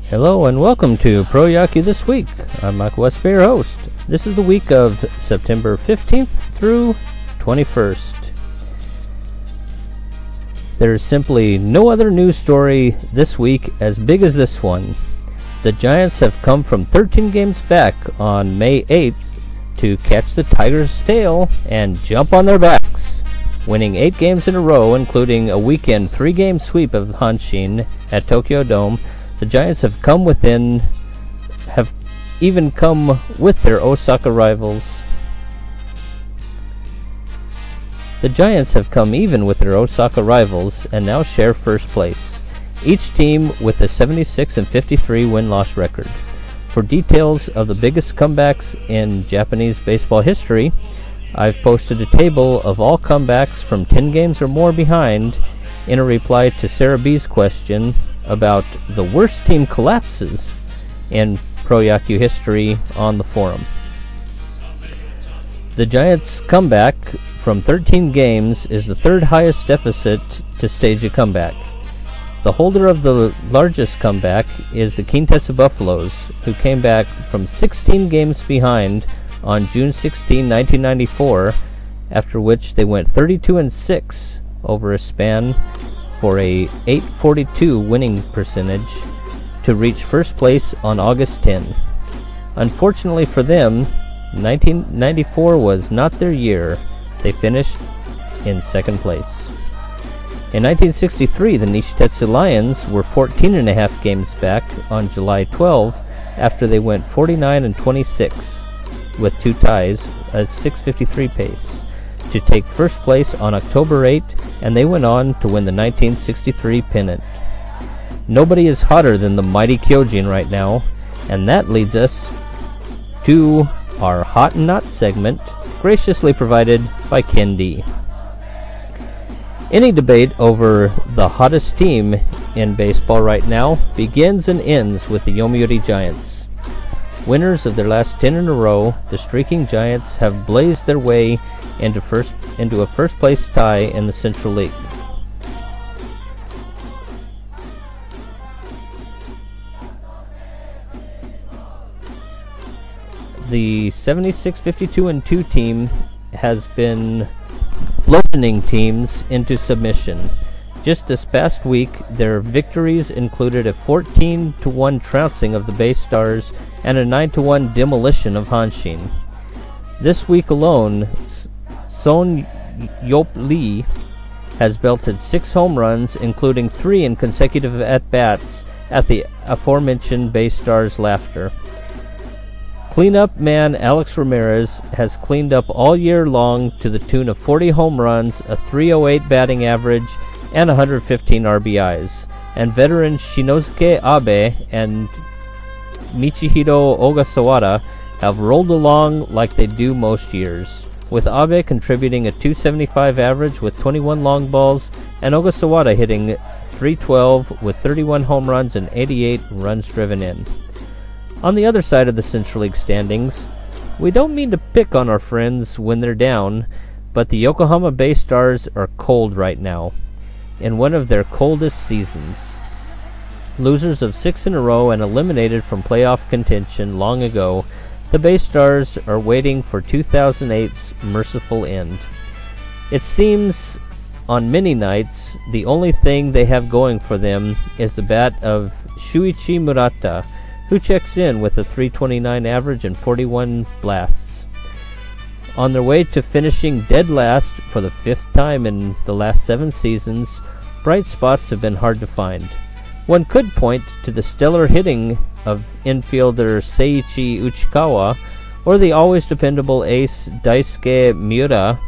Hello and welcome to Pro Yaku This Week. I'm Michael Westby, your host. This is the week of September 15th through 21st. There is simply no other news story this week as big as this one. The Giants have come from 13 games back on May 8th to catch the Tigers' tail and jump on their backs, winning 8 games in a row, including a weekend 3-game sweep of Hanshin at Tokyo Dome. The Giants have even come with their Osaka rivals. The Giants have come even with their Osaka rivals and now share first place, each team with a 76-53 win-loss record. For details of the biggest comebacks in Japanese baseball history, I've posted a table of all comebacks from 10 games or more behind in a reply to Sarah B's question about the worst team collapses in Pro Yaku history on the forum. The Giants' comeback from 13 games is the third highest deficit to stage a comeback. The holder of the largest comeback is the Kintetsu Buffaloes, who came back from 16 games behind on June 16, 1994, after which they went 32-6 over a span for a .842 winning percentage to reach first place on August 10. Unfortunately for them, 1994 was not their year. They finished in second place. In 1963, the Nishitetsu Lions were 14.5 games back on July 12 after they went 49-26 with 2 ties, a .653 pace, to take first place on October 8, and they went on to win the 1963 pennant. Nobody is hotter than the mighty Kyojin right now, and that leads us to our Hot and Not segment, graciously provided by Ken D. Any debate over the hottest team in baseball right now begins and ends with the Yomiuri Giants. Winners of their last 10 in a row, the streaking Giants have blazed their way into a first-place tie in the Central League. The 76-52-2 team has been bludgeoning teams into submission. Just this past week, their victories included a 14-1 trouncing of the Bay Stars and a 9-1 demolition of Hanshin. This week alone, Son Yop Lee has belted 6 home runs, including 3 in consecutive at-bats at the aforementioned Bay Stars' laughter. Cleanup man Alex Ramirez has cleaned up all year long to the tune of 40 home runs, a .308 batting average, and 115 RBIs. And veteran Shinosuke Abe and Michihiro Ogasawara have rolled along like they do most years, with Abe contributing a .275 average with 21 long balls, and Ogasawara hitting .312 with 31 home runs and 88 runs driven in. On the other side of the Central League standings, we don't mean to pick on our friends when they're down, but the Yokohama Bay Stars are cold right now, in one of their coldest seasons. Losers of 6 in a row and eliminated from playoff contention long ago, the Bay Stars are waiting for 2008's merciful end. It seems on many nights the only thing they have going for them is the bat of Shuichi Murata, who checks in with a .329 average and 41 blasts. On their way to finishing dead last for the 5th time in the last 7 seasons, bright spots have been hard to find. One could point to the stellar hitting of infielder Seiichi Uchikawa or the always dependable ace Daisuke Miura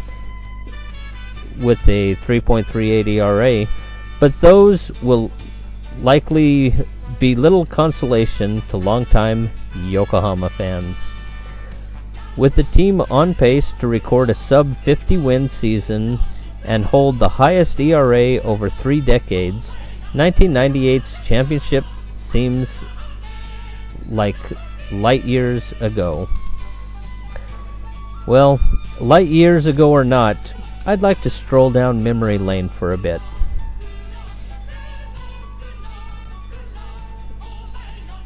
with a 3.38 ERA, but those will likely be little consolation to longtime Yokohama fans. With the team on pace to record a sub-50 win season and hold the highest ERA over 3 decades, 1998's championship seems like light years ago. Well, light years ago or not, I'd like to stroll down memory lane for a bit.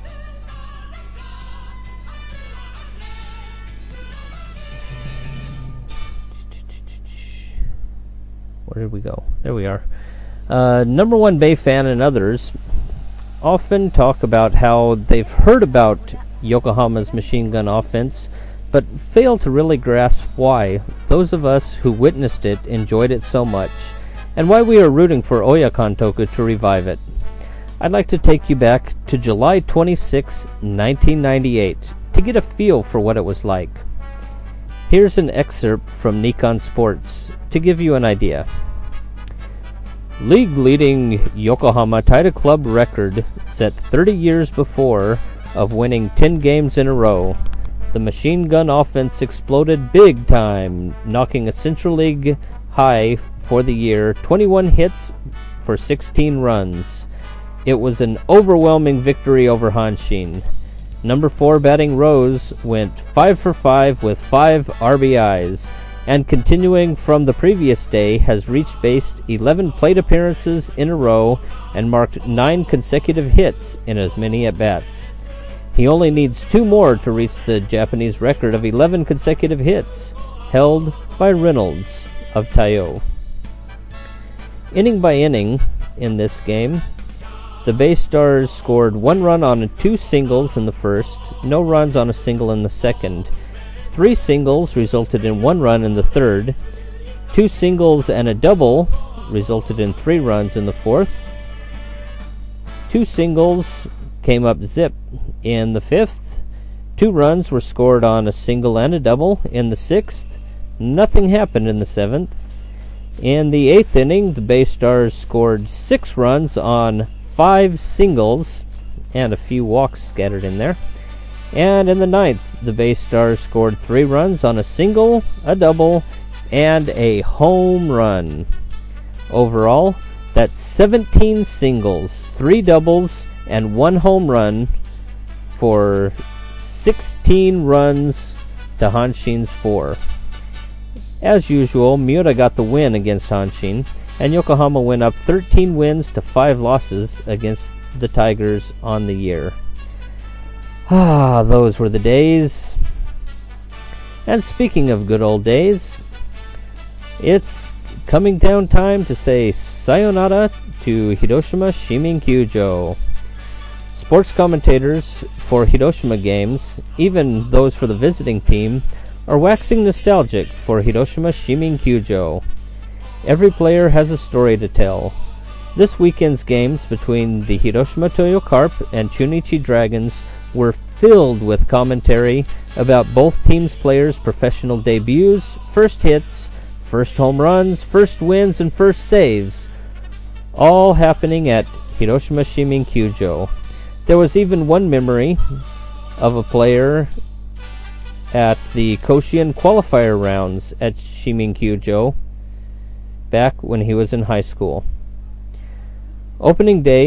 Where did we go? There we are. Number one Bay fan and others often talk about how they've heard about Yokohama's machine gun offense, but fail to really grasp why those of us who witnessed it enjoyed it so much, and why we are rooting for Oya Kantoku to revive it. I'd like to take you back to July 26, 1998, to get a feel for what it was like. Here's an excerpt from Nikon Sports to give you an idea. League-leading Yokohama tied a club record set 30 years before of winning 10 games in a row. The machine gun offense exploded big time, knocking a Central League high for the year, 21 hits for 16 runs. It was an overwhelming victory over Hanshin. Number 4 batting Rose went 5 for 5 with 5 RBIs, and continuing from the previous day has reached base 11 plate appearances in a row and marked 9 consecutive hits in as many at-bats. He only needs 2 more to reach the Japanese record of 11 consecutive hits, held by Reynolds of Taiyo. Inning by inning in this game, the Bay Stars scored 1 run on 2 singles in the first, no runs on a single in the second. 3 singles resulted in 1 run in the third. 2 singles and a double resulted in 3 runs in the fourth. 2 singles came up zip in the fifth. 2 runs were scored on a single and a double in the sixth. Nothing happened in the seventh. In the eighth inning, the Bay Stars scored 6 runs on 5 singles and a few walks scattered in there. And in the ninth, the Bay Stars scored 3 runs on a single, a double, and a home run. Overall, that's 17 singles, 3 doubles, and 1 home run for 16 runs to Hanshin's 4. As usual, Miura got the win against Hanshin, and Yokohama went up 13 wins to 5 losses against the Tigers on the year. Ah, those were the days. And speaking of good old days, it's coming down time to say sayonara to Hiroshima Shiminkyujo. Sports commentators for Hiroshima games, even those for the visiting team, are waxing nostalgic for Hiroshima Shiminkyujo. Every player has a story to tell. This weekend's games between the Hiroshima Toyo Carp and Chunichi Dragons were filled with commentary about both teams' players' professional debuts, first hits, first home runs, first wins, and first saves, all happening at Hiroshima Shiminkyujo. There was even one memory of a player at the Koshien qualifier rounds at Shiminkyujo back when he was in high school. Opened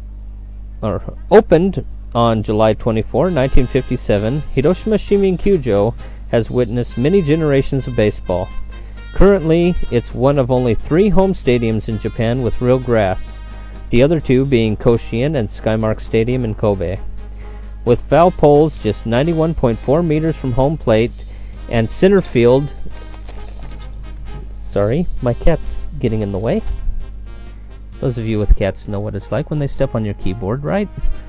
on July 24, 1957, Hiroshima Shiminkyujo has witnessed many generations of baseball. Currently, it's one of only 3 home stadiums in Japan with real grass, the other 2 being Koshien and Skymark Stadium in Kobe. With foul poles just 91.4 meters from home plate and center field... Sorry, my cat's getting in the way. Those of you with cats know what it's like when they step on your keyboard, right?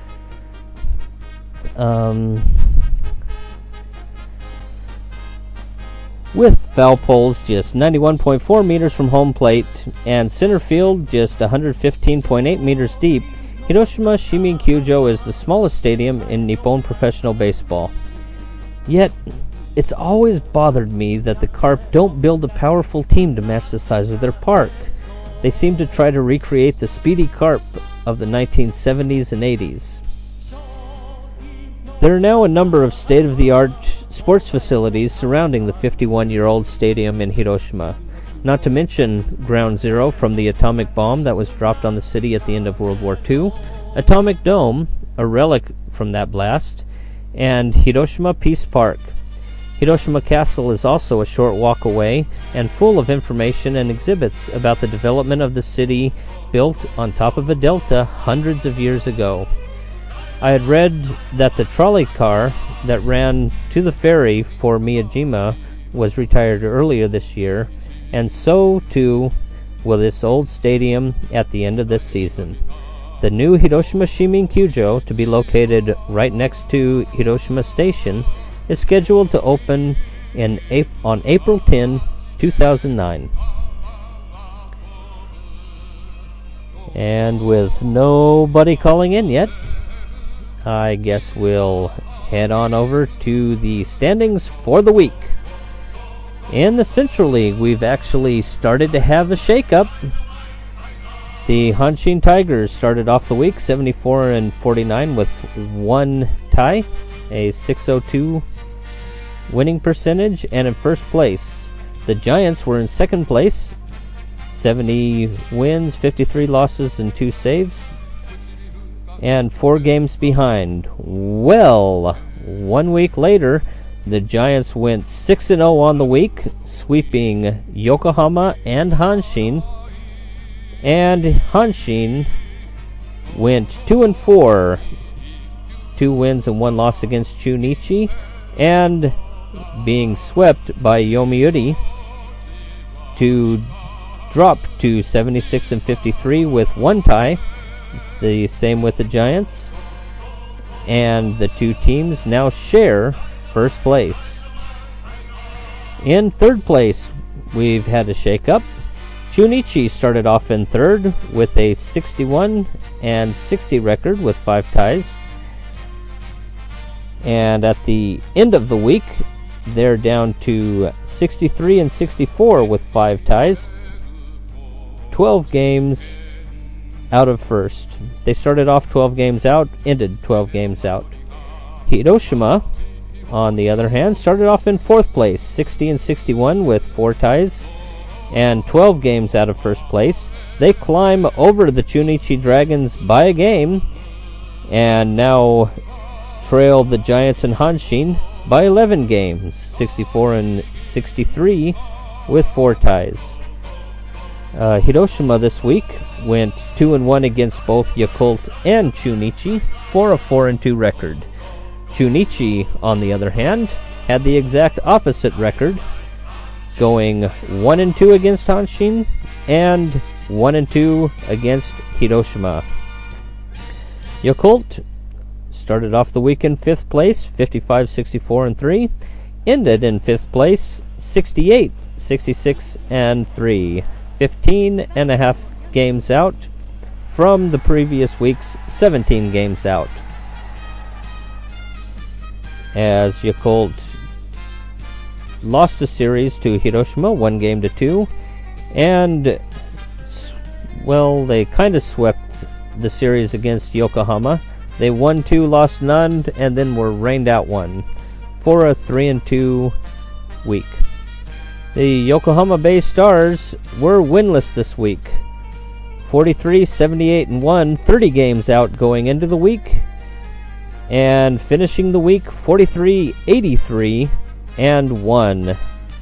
With foul poles just 91.4 meters from home plate and center field just 115.8 meters deep, Hiroshima Shiminkyujo is the smallest stadium in Nippon professional baseball. Yet, it's always bothered me that the Carp don't build a powerful team to match the size of their park. They seem to try to recreate the speedy Carp of the 1970s and 80s. There are now a number of state-of-the-art sports facilities surrounding the 51-year-old stadium in Hiroshima, not to mention Ground Zero from the atomic bomb that was dropped on the city at the end of World War II, Atomic Dome, a relic from that blast, and Hiroshima Peace Park. Hiroshima Castle is also a short walk away and full of information and exhibits about the development of the city built on top of a delta hundreds of years ago. I had read that the trolley car that ran to the ferry for Miyajima was retired earlier this year, and so, too, with its old stadium at the end of this season. The new Hiroshima Shiminkyujo, to be located right next to Hiroshima Station, is scheduled to open on April 10, 2009. And with nobody calling in yet, I guess we'll head on over to the standings for the week. In the Central League, we've actually started to have a shakeup. The Hanshin Tigers started off the week 74-49 with one tie, a .602 winning percentage, and in first place. The Giants were in second place, 70 wins, 53 losses, and 2 saves, and 4 games behind. Well, 1 week later, the Giants went 6-0 on the week, sweeping Yokohama and Hanshin. And Hanshin went 2-4, 2 wins and 1 loss against Chunichi, and being swept by Yomiuri to drop to 76-53 with 1 tie, the same with the Giants, and the 2 teams now share first place. In third place, we've had a shake-up. Chunichi started off in third with a 61-60 record with 5 ties. And at the end of the week, they're down to 63-64 with 5 ties. 12 games out of first. They started off 12 games out, ended 12 games out. Hiroshima, on the other hand, started off in fourth place, 60-61 with 4 ties. And 12 games out of first place. They climb over the Chunichi Dragons by a game, and now trail the Giants and Hanshin by 11 games, 64-63 with 4 ties. Hiroshima this week went 2-1 against both Yakult and Chunichi for a 4-2 record. Chunichi, on the other hand, had the exact opposite record, going 1-2 against Hanshin and 1-2 against Hiroshima. Yakult started off the week in 5th place, 55-64-3, ended in 5th place, 68-66-3, 15.5 games out from the previous week's 17 games out. As Yakult lost a series to Hiroshima, 1-2, and, well, they kind of swept the series against Yokohama. They won 2, lost none, and then were rained out 1 for a 3-2 week. The Yokohama Bay Stars were winless this week, 43-78-1, 30 games out going into the week, and finishing the week 43-83 and 1,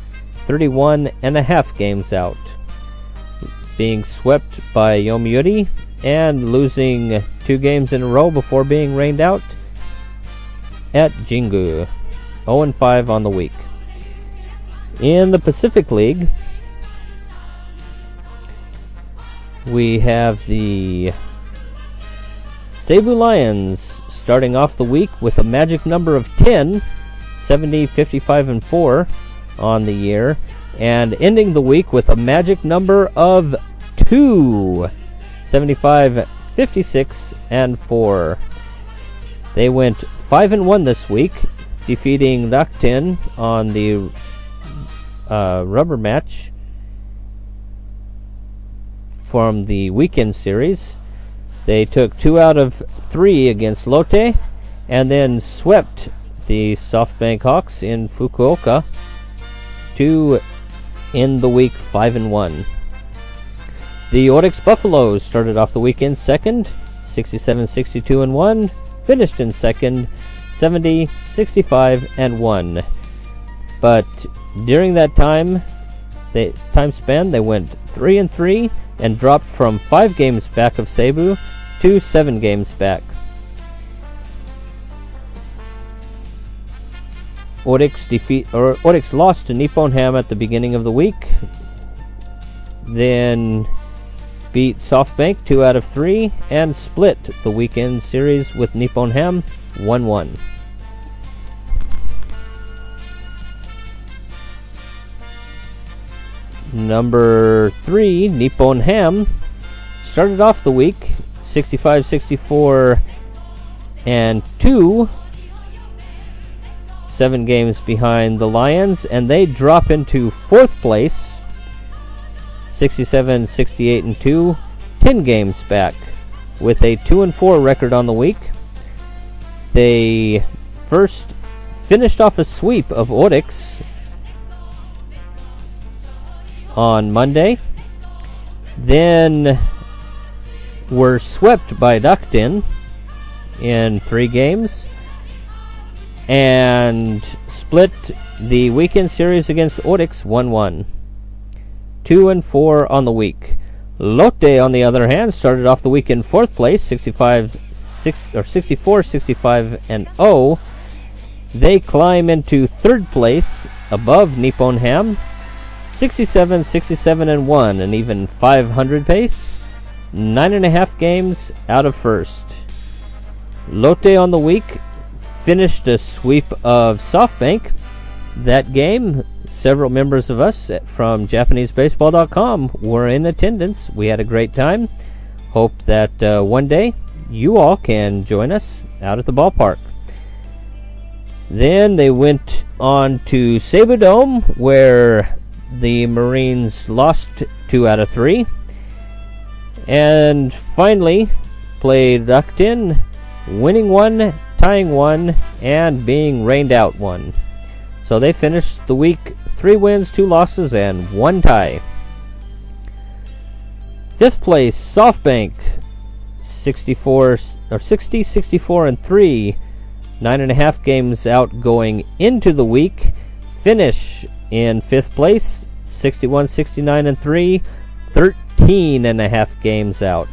31.5 games out, being swept by Yomiuri and losing 2 games in a row before being rained out at Jingu, 0-5 on the week. In the Pacific League, we have the Seibu Lions starting off the week with a magic number of 10, 70-55-4 on the year, and ending the week with a magic number of 2, 75-56-4. They went 5-1 this week, defeating Rakuten on the rubber match from the weekend series. They took 2 out of 3 against Lotte, and then swept the SoftBank Hawks in Fukuoka to end the week 5-1. The Orix Buffaloes started off the weekend second, 67-62-1, finished in second, 70-65-1. But during that time span, they went 3-3 and dropped from 5 games back of Seibu to 7 games back. Orix lost to Nippon Ham at the beginning of the week, then beat SoftBank 2 out of 3, and split the weekend series with Nippon Ham 1-1. Number 3, Nippon Ham, started off the week 65-64 and 2, 7 games behind the Lions, and they drop into 4th place 67-68 and 2, 10 games back with a 2-4 record on the week. They first finished off a sweep of Orix on Monday, then were swept by Rakuten in 3 games, and split the weekend series against Orix 1-1. 2-4 on the week. Lotte, on the other hand, started off the week in 4th place, 64-65 and 0. They climb into 3rd place above Nippon Ham, 67-67 and 1, an even 500 pace, 9.5 games out of 1st. Lotte on the week finished a sweep of SoftBank. That game, several members of us from JapaneseBaseball.com were in attendance. We had a great time. Hope that one day you all can join us out at the ballpark. Then they went on to Seibu Dome, where the Marines lost 2 out of 3. And finally played Rakuten, winning 1, tying 1, and being rained out 1. So they finished the week 3 wins, 2 losses, and 1 tie. 5th place, SoftBank, 60-64 and 3, 9.5 games out going into the week. Finish in 5th place, 61-69 and 3, 13.5 games out.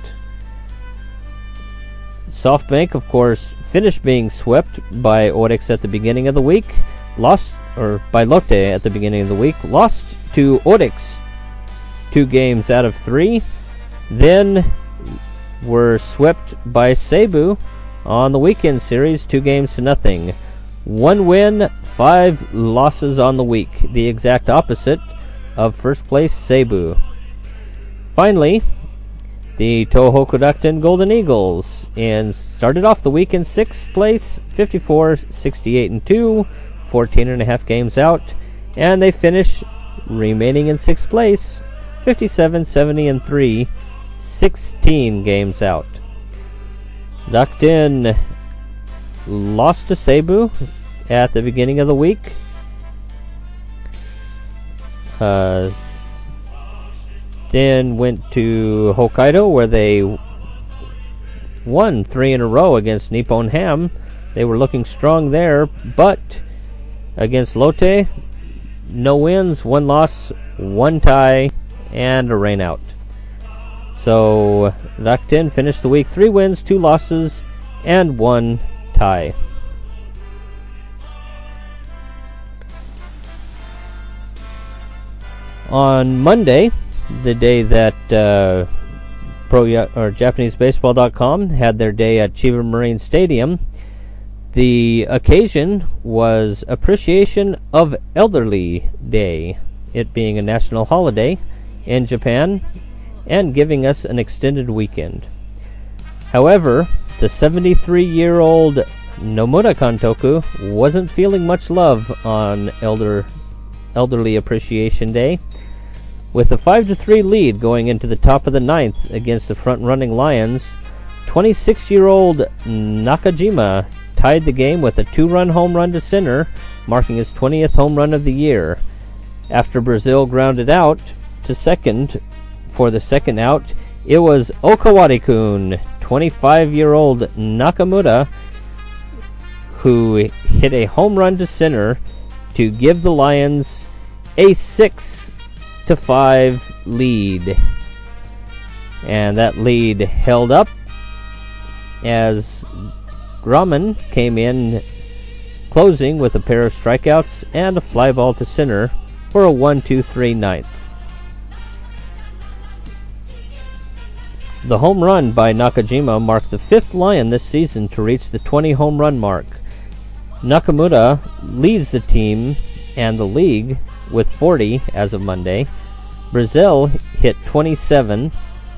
SoftBank, of course, finished being swept by Orix at the beginning of the week. By Lotte at the beginning of the week, lost to Orix 2 games out of 3, then were swept by Seibu on the weekend series 2-0. 1 win, 5 losses on the week, the exact opposite of first place Seibu. Finally, the Tohoku Rakuten Golden Eagles started off the week in 6th place, 54-68 and 2, 14.5 games out, and they finish remaining in 6th place, 57-70 and 3, 16 games out. Rakuten lost to Seibu at the beginning of the week. Then went to Hokkaido, where they won 3 in a row against Nippon Ham. They were looking strong there, but against Lotte, no wins, 1 loss, 1 tie, and a rainout. So Rakuten finished the week 3 wins, 2 losses, and 1 tie. On Monday, the day that JapaneseBaseball.com had their day at Chiba Marine Stadium, the occasion was Appreciation of Elderly Day, it being a national holiday in Japan and giving us an extended weekend. However, the 73-year-old Nomura Kantoku wasn't feeling much love on Elderly Appreciation Day. With a 5-3 lead going into the top of the 9th against the front-running Lions, 26-year-old Nakajima tied the game with a 2-run home run to center, marking his 20th home run of the year. After Brazil grounded out to second for the second out, it was Okawari-kun, 25-year-old Nakamura, who hit a home run to center to give the Lions a 6-5 lead. And that lead held up as Grumman came in closing with a pair of strikeouts and a fly ball to center for a 1-2-3 ninth. The home run by Nakajima marked the 5th Lion this season to reach the 20 home run mark. Nakamura leads the team and the league with 40 as of Monday. Brazil has hit 27.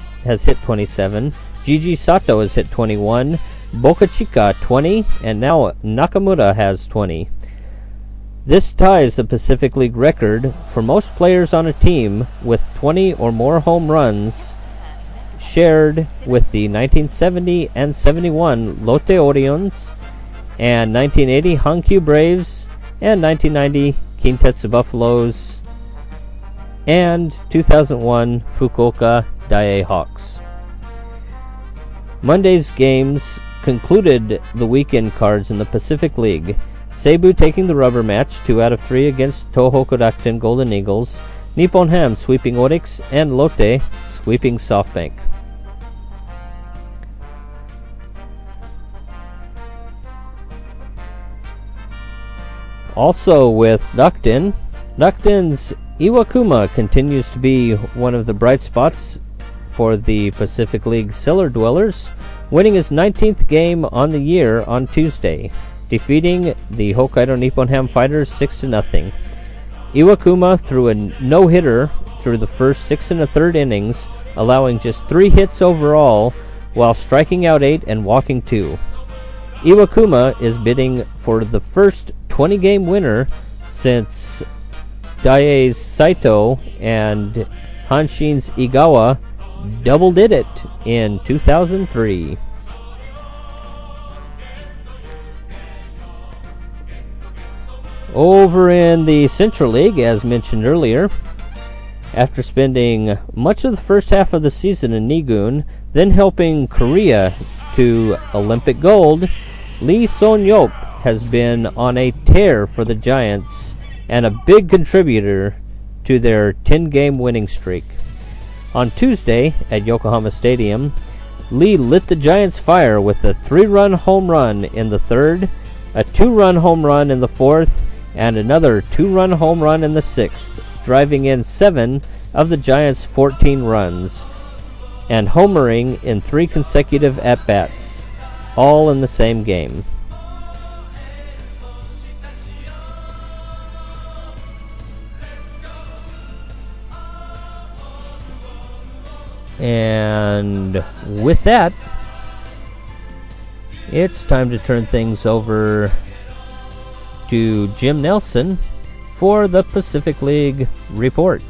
Gigi Sato has hit 21. Boca Chica 20, and now Nakamura has 20. This ties the Pacific League record for most players on a team with 20 or more home runs, shared with the 1970 and 71 Lotte Orions, and 1980 Hankyu Braves, and 1990 Kintetsu Buffaloes, and 2001 Fukuoka Daiei Hawks. Monday's games concluded the weekend cards in the Pacific League. Seibu taking the rubber match 2 out of 3 against Tohoku Rakuten Golden Eagles, Nippon Ham sweeping Orix, and Lotte sweeping SoftBank. Also with Rakuten's Iwakuma continues to be one of the bright spots for the Pacific League cellar dwellers, winning his 19th game on the year on Tuesday, defeating the Hokkaido Nippon Ham Fighters 6-0. Iwakuma threw a no-hitter through the first 6 1/3 innings, allowing just 3 hits overall, while striking out 8 and walking 2. Iwakuma is bidding for the first 20-game winner since Daiei's Saito and Hanshin's Igawa double did it in 2003. Over in the Central League, as mentioned earlier, after spending much of the first half of the season in Nigun, then helping Korea to Olympic gold, Lee Son-yop has been on a tear for the Giants and a big contributor to their 10-game winning streak. On Tuesday at Yokohama Stadium, Lee lit the Giants' fire with a 3-run home run in the 3rd, a 2-run home run in the 4th, and another 2-run home run in the 6th, driving in 7 of the Giants' 14 runs, and homering in 3 consecutive at-bats, all in the same game. And with that, it's time to turn things over to Jim Nelson for the Pacific League report.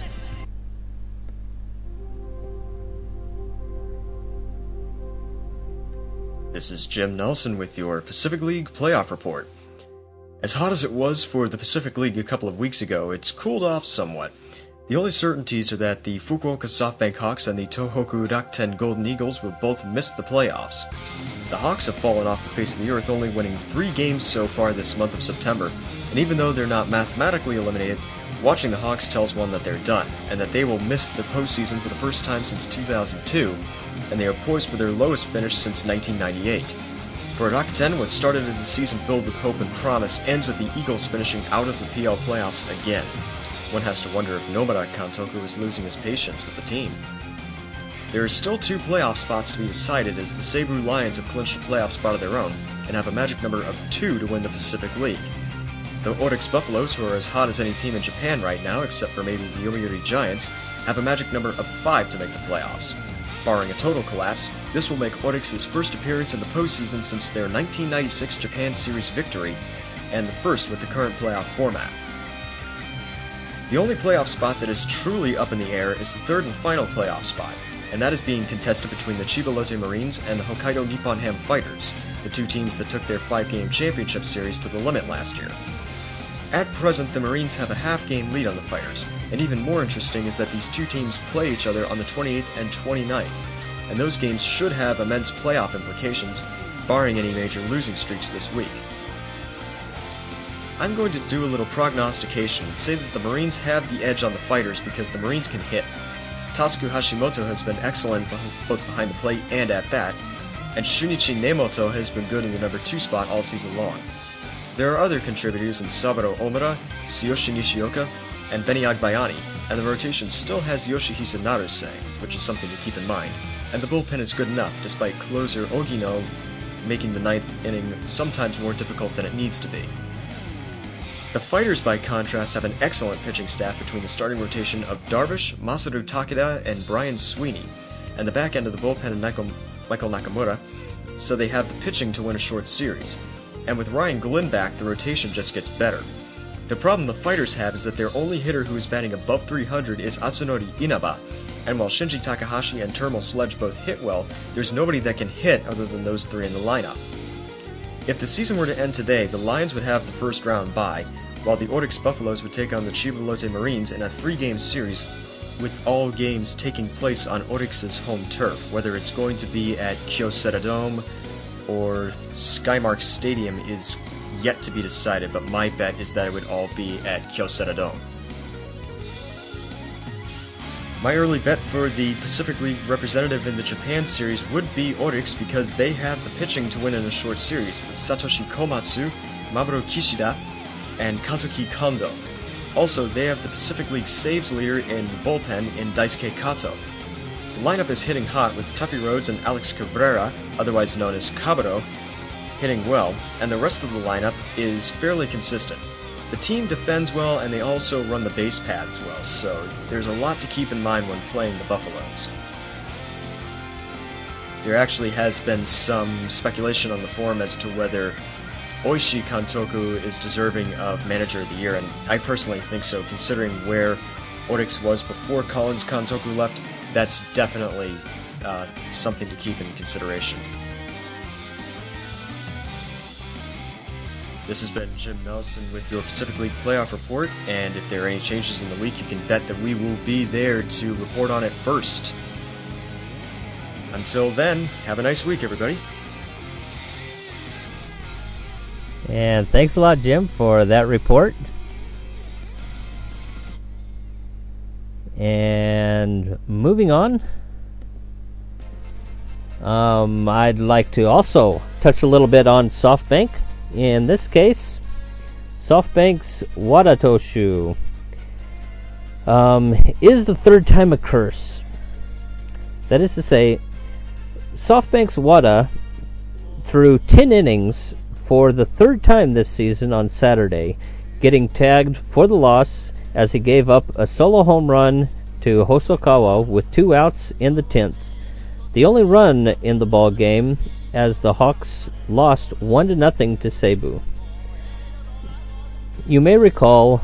This is Jim Nelson with your Pacific League playoff report. As hot as it was for the Pacific League a couple of weeks ago, it's cooled off somewhat. The only certainties are that the Fukuoka SoftBank Hawks and the Tohoku Rakuten Golden Eagles will both miss the playoffs. The Hawks have fallen off the face of the earth, only winning 3 games so far this month of September, and even though they're not mathematically eliminated, watching the Hawks tells one that they're done, and that they will miss the postseason for the first time since 2002, and they are poised for their lowest finish since 1998. For Rakuten, what started as a season filled with hope and promise ends with the Eagles finishing out of the PL playoffs again. One has to wonder if Nomura Kantoku is losing his patience with the team. There are still 2 playoff spots to be decided, as the Seibu Lions have clinched a playoff spot of their own and have a magic number of 2 to win the Pacific League. The Orix Buffaloes, who are as hot as any team in Japan right now, except for maybe the Yomiuri Giants, have a magic number of 5 to make the playoffs. Barring a total collapse, this will make Orix's first appearance in the postseason since their 1996 Japan Series victory, and the first with the current playoff format. The only playoff spot that is truly up in the air is the 3rd and final playoff spot, and that is being contested between the Chiba Lotte Marines and the Hokkaido Nippon Ham Fighters, the 2 teams that took their 5-game championship series to the limit last year. At present, the Marines have a half-game lead on the Fighters, and even more interesting is that these 2 teams play each other on the 28th and 29th, and those games should have immense playoff implications, barring any major losing streaks this week. I'm going to do a little prognostication and say that the Marines have the edge on the Fighters because the Marines can hit. Tasuku Hashimoto has been excellent both behind the plate and at bat, and Shunichi Nemoto has been good in the number 2 spot all season long. There are other contributors in Saburo Omura, Tsuyoshi Nishioka, and Benny Agbayani, and the rotation still has Yoshihisa Naruse, which is something to keep in mind, and the bullpen is good enough, despite closer Ogino making the ninth inning sometimes more difficult than it needs to be. The Fighters, by contrast, have an excellent pitching staff between the starting rotation of Darvish, Masaru Takeda, and Brian Sweeney, and the back end of the bullpen of Michael Nakamura, so they have the pitching to win a short series. And with Ryan Glynn back, the rotation just gets better. The problem the Fighters have is that their only hitter who is batting above 300 is Atsunori Inaba, and while Shinji Takahashi and Termal Sledge both hit well, there's nobody that can hit other than those three in the lineup. If the season were to end today, the Lions would have the first round bye, while the Orix Buffaloes would take on the Chiba Lotte Marines in a 3-game series, with all games taking place on Orix's home turf. Whether it's going to be at Kyocera Dome or Skymark Stadium is yet to be decided, but my bet is that it would all be at Kyocera Dome. My early bet for the Pacific League representative in the Japan series would be Orix because they have the pitching to win in a short series with Satoshi Komatsu, Mamoru Kishida, and Kazuki Kondo. Also, they have the Pacific League saves leader in bullpen in Daisuke Kato. The lineup is hitting hot with Tuffy Rhodes and Alex Cabrera, otherwise known as Kaburo, hitting well, and the rest of the lineup is fairly consistent. The team defends well, and they also run the base paths well, so there's a lot to keep in mind when playing the Buffaloes. There actually has been some speculation on the forum as to whether Oishi Kantoku is deserving of Manager of the Year, and I personally think so, considering where Orix was before Collins Kantoku left. That's definitely something to keep in consideration. This has been Jim Nelson with your Pacific League Playoff Report, and if there are any changes in the week, you can bet that we will be there to report on it first. Until then, have a nice week, everybody. And thanks a lot, Jim, for that report. And moving on, I'd like to also touch a little bit on SoftBank. In this case, SoftBank's Wada Toshu is the third time a curse. That is to say, SoftBank's Wada threw 10 innings for the third time this season on Saturday, getting tagged for the loss as he gave up a solo home run to Hosokawa with 2 outs in the 10th. The only run in the ball game as the Hawks lost 1-0 to Seibu. You may recall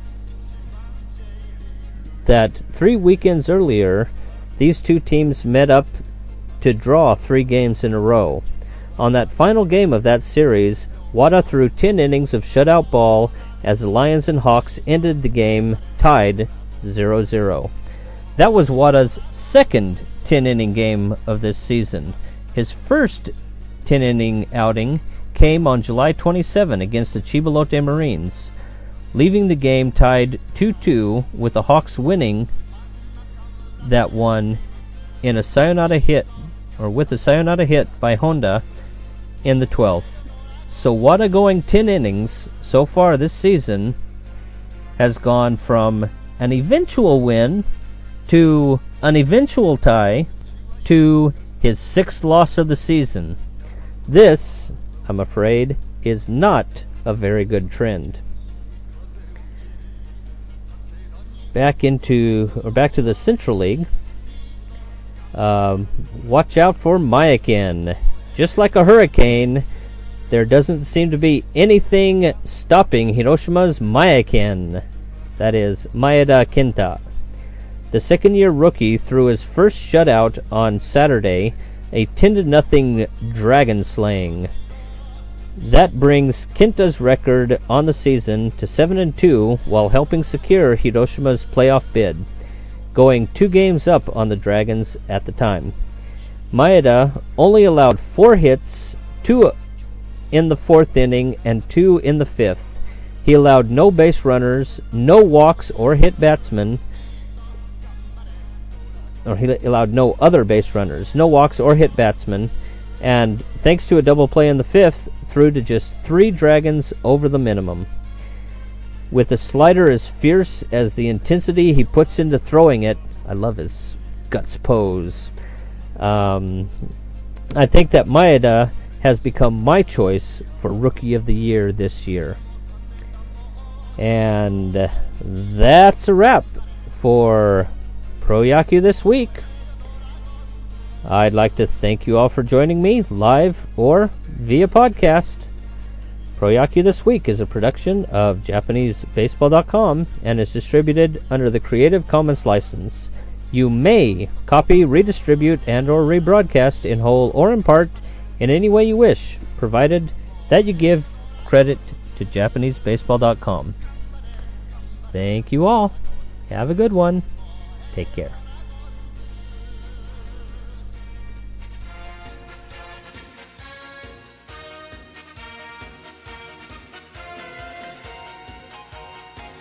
that 3 weekends earlier, these two teams met up to draw 3 games in a row. On that final game of that series, Wada threw 10 innings of shutout ball as the Lions and Hawks ended the game tied 0-0. That was Wada's second 10-inning game of this season. His first 10-inning outing came on July 27 against the Chiba Lotte Marines, leaving the game tied 2-2 with the Hawks winning that one in a sayonara hit, or with a sayonara hit by Honda in the 12th. So Wada going 10 innings so far this season has gone from an eventual win to an eventual tie to his 6th loss of the season. This, I'm afraid, is not a very good trend. Back to the Central League. Watch out for Mayaken. Just like a hurricane, there doesn't seem to be anything stopping Hiroshima's Mayaken. That is, Maeda Kenta. The second-year rookie threw his first shutout on Saturday, a 10-0 dragon slaying. That brings Kenta's record on the season to 7-2 while helping secure Hiroshima's playoff bid, going 2 games up on the Dragons at the time. Maeda only allowed 4 hits, 2 in the 4th inning and 2 in the 5th. He allowed no base runners, no walks or hit batsmen, or he allowed no other base runners, no walks or hit batsmen, and thanks to a double play in the 5th, threw to just 3 Dragons over the minimum. with a slider as fierce as the intensity he puts into throwing it. I love his guts pose. I think that Maeda has become my choice for Rookie of the Year this year. And that's a wrap for Pro Yaku this week. I'd like to thank you all for joining me live or via podcast. Pro Yaku This Week is a production of JapaneseBaseball.com and is distributed under the Creative Commons license. You may copy, redistribute, and or rebroadcast in whole or in part in any way you wish, provided that you give credit to JapaneseBaseball.com. Thank you all. Have a good one. Take care.